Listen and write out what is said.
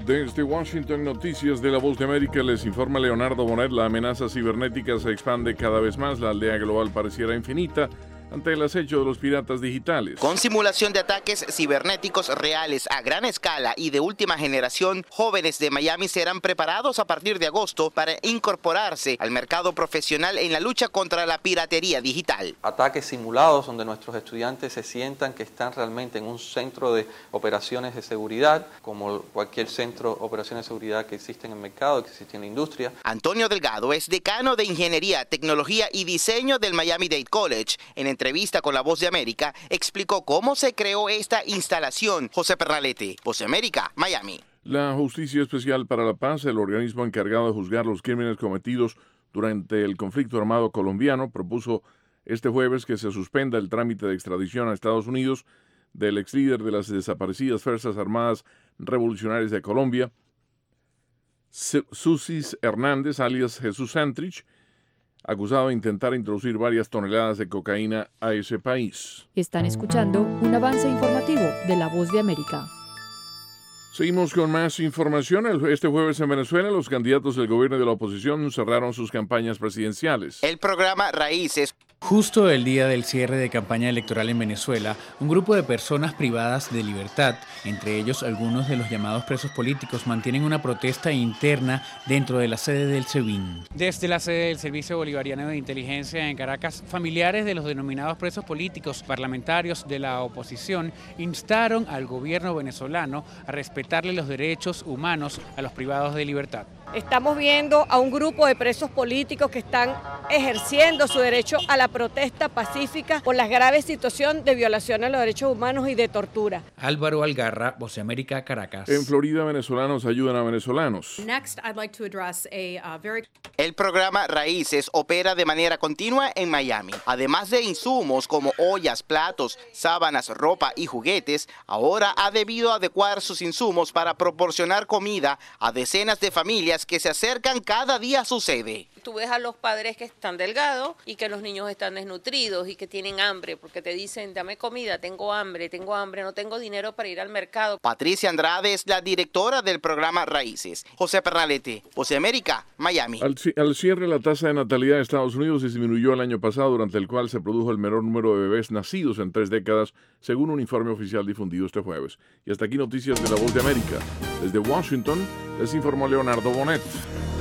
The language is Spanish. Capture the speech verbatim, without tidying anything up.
Desde Washington, Noticias de la Voz de América, les informa Leonardo Bonet. La amenaza cibernética se expande cada vez más. La aldea global pareciera infinita ante el acecho de los piratas digitales. Con simulación de ataques cibernéticos reales a gran escala y de última generación, jóvenes de Miami serán preparados a partir de agosto para incorporarse al mercado profesional en la lucha contra la piratería digital. Ataques simulados donde nuestros estudiantes se sientan que están realmente en un centro de operaciones de seguridad, como cualquier centro de operaciones de seguridad que existe en el mercado, que existe en la industria. Antonio Delgado es decano de Ingeniería, Tecnología y Diseño del Miami-Dade College. En entrevista con La Voz de América, explicó cómo se creó esta instalación. José Pernalete, Voz de América, Miami. La Justicia Especial para la Paz, el organismo encargado de juzgar los crímenes cometidos durante el conflicto armado colombiano, propuso este jueves que se suspenda el trámite de extradición a Estados Unidos del ex líder de las desaparecidas Fuerzas Armadas Revolucionarias de Colombia, Susis Hernández, alias Jesús Santrich, acusado de intentar introducir varias toneladas de cocaína a ese país. Están escuchando un avance informativo de La Voz de América. Seguimos con más información. Este jueves en Venezuela, los candidatos del gobierno y de la oposición cerraron sus campañas presidenciales. El programa Raíces. Justo el día del cierre de campaña electoral en Venezuela, un grupo de personas privadas de libertad, entre ellos algunos de los llamados presos políticos, mantienen una protesta interna dentro de la sede del SEBIN. Desde la sede del Servicio Bolivariano de Inteligencia en Caracas, familiares de los denominados presos políticos parlamentarios de la oposición instaron al gobierno venezolano a respetarle los derechos humanos a los privados de libertad. Estamos viendo a un grupo de presos políticos que están ejerciendo su derecho a la protesta pacífica por la grave situación de violación a los derechos humanos y de tortura. Álvaro Algarra, Voz de América, Caracas. En Florida, venezolanos ayudan a venezolanos. Next, I'd like to address a, uh, very... El programa Raíces opera de manera continua en Miami. Además de insumos como ollas, platos, sábanas, ropa y juguetes, ahora ha debido adecuar sus insumos para proporcionar comida a decenas de familias que se acercan cada día a su sede. Tú ves a los padres que están delgados y que los niños están desnutridos y que tienen hambre porque te dicen, dame comida, tengo hambre, tengo hambre, no tengo dinero para ir al mercado. Patricia Andrade es la directora del programa Raíces. José Pernalete, Voz de América, Miami. Al, al cierre, la tasa de natalidad de Estados Unidos disminuyó el año pasado, durante el cual se produjo el menor número de bebés nacidos en tres décadas, según un informe oficial difundido este jueves. Y hasta aquí noticias de La Voz de América. Desde Washington, les informó Leonardo Bonet.